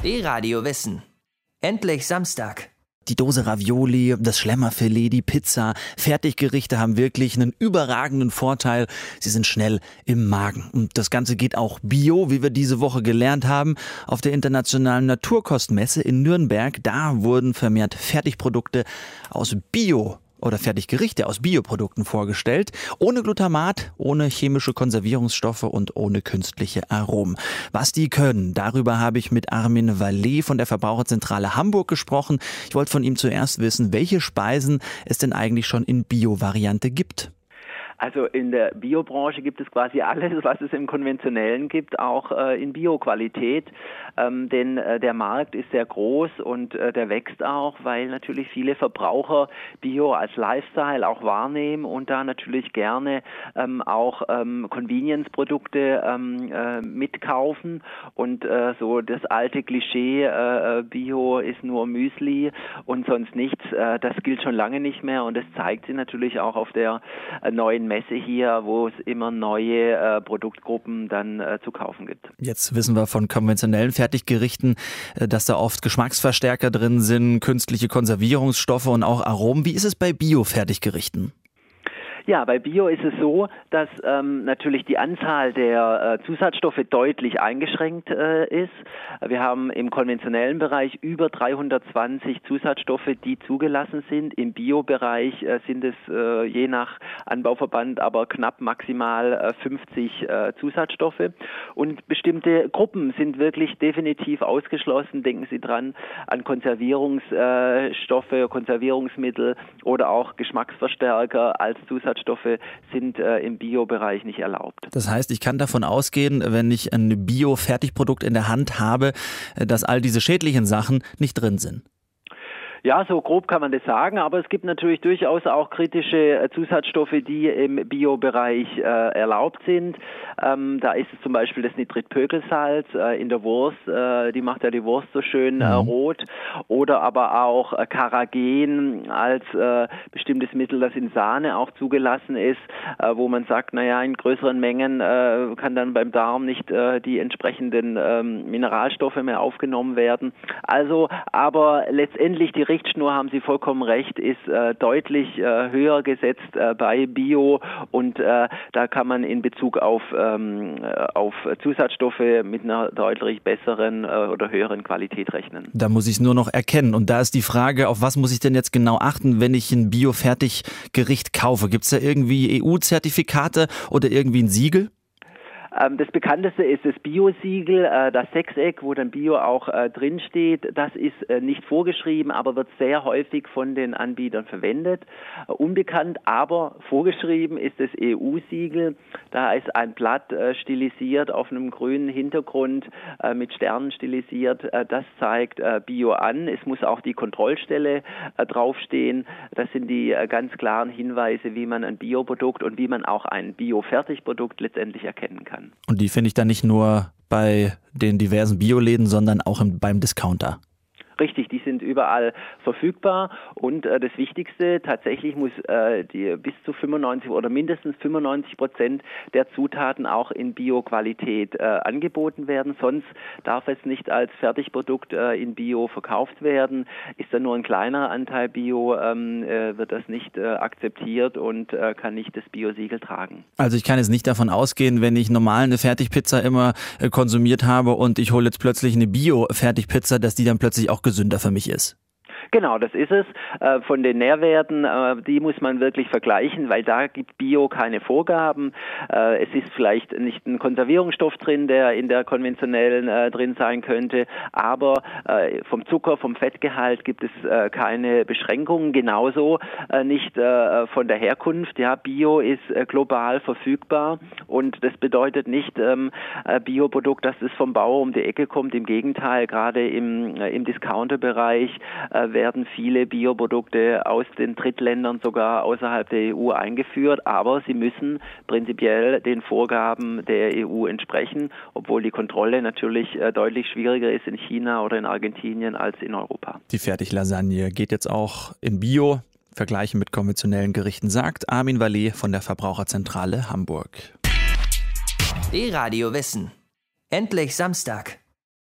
D-Radio Wissen. Endlich Samstag. Die Dose Ravioli, das Schlemmerfilet, die Pizza, Fertiggerichte haben wirklich einen überragenden Vorteil. Sie sind schnell im Magen. Und das Ganze geht auch bio, wie wir diese Woche gelernt haben. Auf der Internationalen Naturkostmesse in Nürnberg, da wurden vermehrt Fertigprodukte aus Bio oder Fertiggerichte aus Bioprodukten vorgestellt. Ohne Glutamat, ohne chemische Konservierungsstoffe und ohne künstliche Aromen. Was die können, darüber habe ich mit Armin Vallee von der Verbraucherzentrale Hamburg gesprochen. Ich wollte von ihm zuerst wissen, welche Speisen es denn eigentlich schon in Bio-Variante gibt. Also in der Biobranche gibt es quasi alles, was es im Konventionellen gibt, auch in Bioqualität. Denn der Markt ist sehr groß und der wächst auch, weil natürlich viele Verbraucher Bio als Lifestyle auch wahrnehmen und da natürlich gerne auch Convenience-Produkte mitkaufen. Und so das alte Klischee, Bio ist nur Müsli und sonst nichts, das gilt schon lange nicht mehr und das zeigt sich natürlich auch auf der neuen Messe hier, wo es immer neue Produktgruppen dann zu kaufen gibt. Jetzt wissen wir von konventionellen Fertiggerichten, dass da oft Geschmacksverstärker drin sind, künstliche Konservierungsstoffe und auch Aromen. Wie ist es bei Bio-Fertiggerichten? Ja, bei Bio ist es so, dass natürlich die Anzahl der Zusatzstoffe deutlich eingeschränkt ist. Wir haben im konventionellen Bereich über 320 Zusatzstoffe, die zugelassen sind. Im Bio-Bereich sind es je nach Anbauverband aber knapp maximal 50 Zusatzstoffe. Und bestimmte Gruppen sind wirklich definitiv ausgeschlossen. Denken Sie dran an Konservierungsstoffe, Konservierungsmittel oder auch Geschmacksverstärker als Zusatzstoffe sind im Bio-Bereich nicht erlaubt. Das heißt, ich kann davon ausgehen, wenn ich ein Bio-Fertigprodukt in der Hand habe, dass all diese schädlichen Sachen nicht drin sind. Ja, so grob kann man das sagen, aber es gibt natürlich durchaus auch kritische Zusatzstoffe, die im Bio-Bereich erlaubt sind. Da ist es zum Beispiel das Nitritpökelsalz in der Wurst, die macht ja die Wurst so schön rot. Oder aber auch Carrageen als bestimmtes Mittel, das in Sahne auch zugelassen ist, wo man sagt, naja, in größeren Mengen kann dann beim Darm nicht die entsprechenden Mineralstoffe mehr aufgenommen werden. Also, aber letztendlich die Richtschnur, haben Sie vollkommen recht, ist deutlich höher gesetzt bei Bio und da kann man in Bezug auf Zusatzstoffe mit einer deutlich besseren oder höheren Qualität rechnen. Da muss ich es nur noch erkennen. Und da ist die Frage, auf was muss ich denn jetzt genau achten, wenn ich ein Bio-Fertiggericht kaufe? Gibt es da irgendwie EU-Zertifikate oder irgendwie ein Siegel? Das bekannteste ist das Bio-Siegel, das Sechseck, wo dann Bio auch drin steht. Das ist nicht vorgeschrieben, aber wird sehr häufig von den Anbietern verwendet. Unbekannt, aber vorgeschrieben ist das EU-Siegel. Da ist ein Blatt stilisiert auf einem grünen Hintergrund mit Sternen stilisiert. Das zeigt Bio an. Es muss auch die Kontrollstelle draufstehen. Das sind die ganz klaren Hinweise, wie man ein Bioprodukt und wie man auch ein Bio-Fertigprodukt letztendlich erkennen kann. Und die finde ich dann nicht nur bei den diversen Bioläden, sondern auch beim Discounter. Richtig, die sind überall verfügbar und das Wichtigste, tatsächlich muss bis zu 95 oder mindestens 95% der Zutaten auch in Bio-Qualität angeboten werden. Sonst darf es nicht als Fertigprodukt in Bio verkauft werden. Ist dann nur ein kleiner Anteil Bio, wird das nicht akzeptiert und kann nicht das Bio-Siegel tragen. Also ich kann jetzt nicht davon ausgehen, wenn ich normal eine Fertigpizza immer konsumiert habe und ich hole jetzt plötzlich eine Bio-Fertigpizza, dass die dann plötzlich auch gesünder für mich ist. Genau, das ist es. Von den Nährwerten, die muss man wirklich vergleichen, weil da gibt Bio keine Vorgaben. Es ist vielleicht nicht ein Konservierungsstoff drin, der in der konventionellen drin sein könnte, aber vom Zucker, vom Fettgehalt gibt es keine Beschränkungen. Genauso nicht von der Herkunft. Ja, Bio ist global verfügbar und das bedeutet nicht Bioprodukt, dass es vom Bauer um die Ecke kommt. Im Gegenteil, gerade im Discounter-Bereich werden viele Bioprodukte aus den Drittländern, sogar außerhalb der EU eingeführt, aber sie müssen prinzipiell den Vorgaben der EU entsprechen, obwohl die Kontrolle natürlich deutlich schwieriger ist in China oder in Argentinien als in Europa. Die Fertiglasagne geht jetzt auch in Bio, vergleichen mit konventionellen Gerichten, sagt Armin Vallee von der Verbraucherzentrale Hamburg. D-Radio Wissen. Endlich Samstag.